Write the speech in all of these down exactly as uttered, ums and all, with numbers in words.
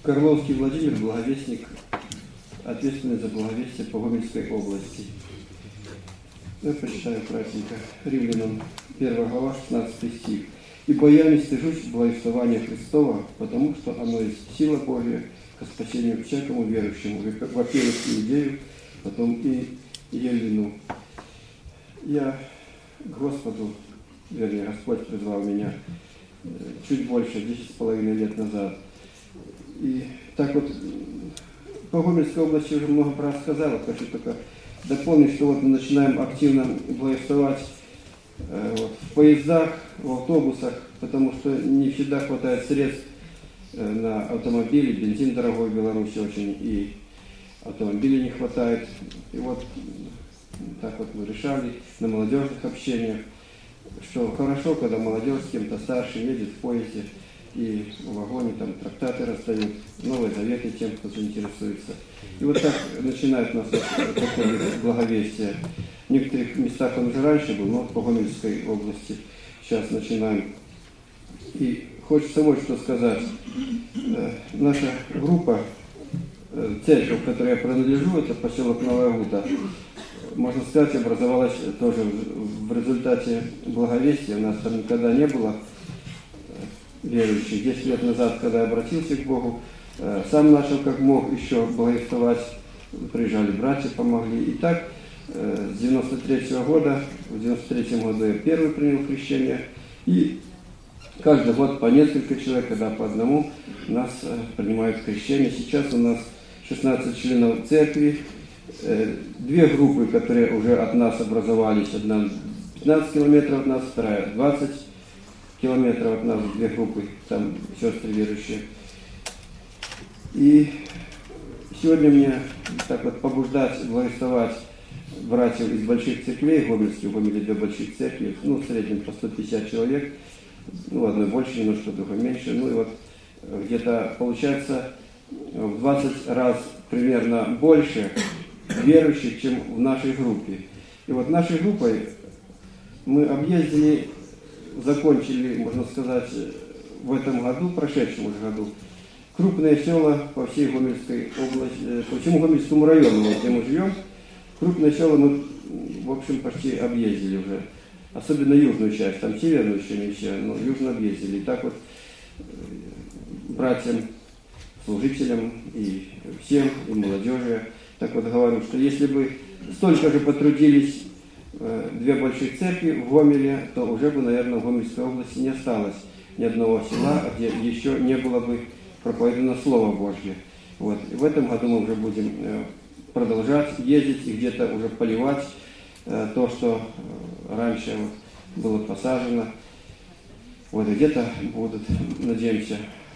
Карловский Владимир, благовестник, ответственный за благовестие по Гомельской области. Я прочитаю кратенько. Римлянам первая глава, шестнадцатый стих. «Ибо я не стыжусь благовествования Христова, потому что оно есть сила Божия ко спасению всякому верующему, во-первых, иудею, потом и елену». Я к Господу, вернее, Господь призвал меня чуть больше, десять с половиной лет назад. И так вот, по Гомельской области уже много раз сказал, хочу только дополнить, что вот мы начинаем активно благовествовать э, вот, в поездах, в автобусах, потому что не всегда хватает средств э, на автомобили, бензин дорогой в Беларуси очень, и автомобилей не хватает. И вот так вот мы решали на молодежных общениях, что хорошо, когда молодежь с кем-то старше едет в поезде, и в вагоне там трактаты раздают, новые заветы тем, кто заинтересуется. И вот так начинает у нас такое благовестие. В некоторых местах он уже раньше был, но по Гомельской области сейчас начинаем. И хочется вот что сказать. Наша группа, церковь, в которой я принадлежу, это поселок Новая Гута, можно сказать, образовалась тоже в результате благовестия. У нас там никогда не было верующих. Десять лет назад, когда я обратился к Богу, сам начал как мог еще благовествовать. Приезжали братья, помогли. И так с девяносто третьего года, в девяносто третьем году я первый принял крещение. И каждый год по несколько человек, когда по одному, нас принимают крещение. Сейчас у нас шестнадцать членов церкви. Две группы, которые уже от нас образовались. Одна пятнадцать километров от нас, вторая двадцать километров от нас, две группы, там сестры верующие. И сегодня мне так вот побуждать, благословать братьев из больших церквей, Гомельских, в Гомеле две больших церкви, ну, в среднем по сто пятьдесят человек, ну, одной больше, немножко, другой меньше, ну, и вот где-то получается в двадцать раз примерно больше верующих, чем в нашей группе. И вот нашей группой мы объездили, закончили, можно сказать, в этом году, прошедшем уже году, крупные села по всей Гомельской области, по всему Гомельскому району, где мы живем. Крупные села мы, в общем, почти объездили уже. Особенно южную часть, там северную еще не все, но южную объездили. И так вот братьям, служителям и всем, и молодежи, так вот говорю, что если бы столько же потрудились две больших церкви в Гомеле, то уже бы, наверное, в Гомельской области не осталось ни одного села, где еще не было бы проповедано Слово Божье. Вот. И в этом году мы уже будем продолжать ездить и где-то уже поливать то, что раньше вот было посажено. Вот, и где-то будут, надеемся,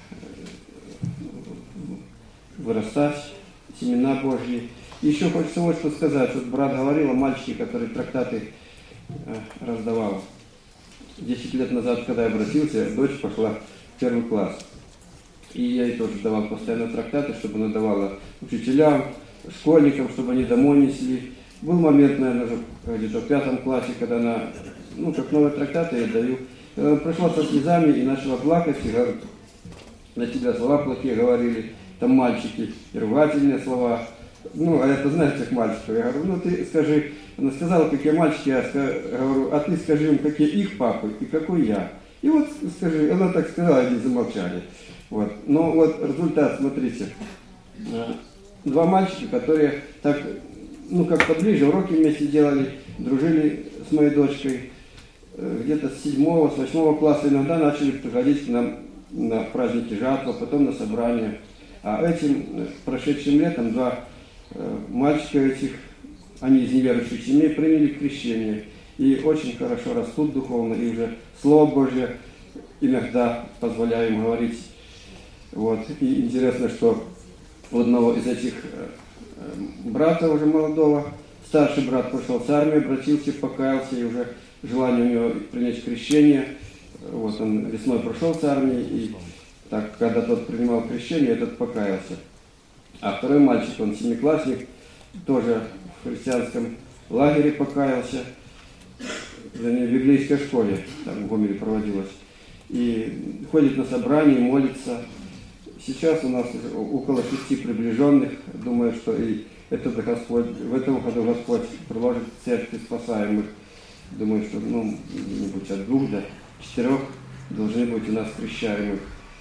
вырастать семена Божьи. Еще хочется вот что сказать. Вот брат говорил о мальчике, который трактаты раздавал. Десять лет назад, когда я обратился, дочь пошла в первый класс. И я ей тоже давал постоянно трактаты, чтобы она давала учителям, школьникам, чтобы они домой несли. Был момент, наверное, где-то в пятом классе, когда она, ну, как новые трактаты я даю. Она пришла со слезами и начала плакать, и говорит, на тебя слова плохие говорили, там мальчики, и ругательные слова. Ну, а это, знаете, как мальчиков. Я говорю, ну, ты скажи, она сказала, какие мальчики, я говорю, а ты скажи им, какие их папы и какой я. И вот скажи, она так сказала, они замолчали. Вот. Но вот результат, смотрите. Два мальчика, которые так, ну, как-то ближе, уроки вместе делали, дружили с моей дочкой. Где-то с седьмого, с восьмого класса иногда начали приходить к нам на праздники жатвы, потом на собрания. А этим прошедшим летом два мальчика этих, они из неверующих семей, приняли крещение. И очень хорошо растут духовно, и уже Слово Божье иногда позволяю им говорить. Вот. И интересно, что у одного из этих брата уже молодого, старший брат пошел с армии, обратился, покаялся, и уже желание у него принять крещение. Вот он весной прошел с армии, и так, когда тот принимал крещение, этот покаялся. А второй мальчик, он семиклассник, тоже в христианском лагере покаялся, вернее, в библейской школе, там в Гомеле проводилось. И ходит на собрания, молится. Сейчас у нас уже около шести приближенных. Думаю, что и этот Господь, в этом году Господь приложит церкви спасаемых. Думаю, что ну, где-нибудь от двух до четырех должны быть у нас крещаемых.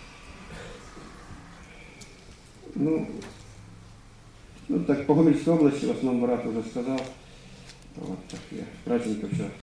Ну, ну так, по Гомельской области, в основном брат уже сказал. Вот, так я, праздников все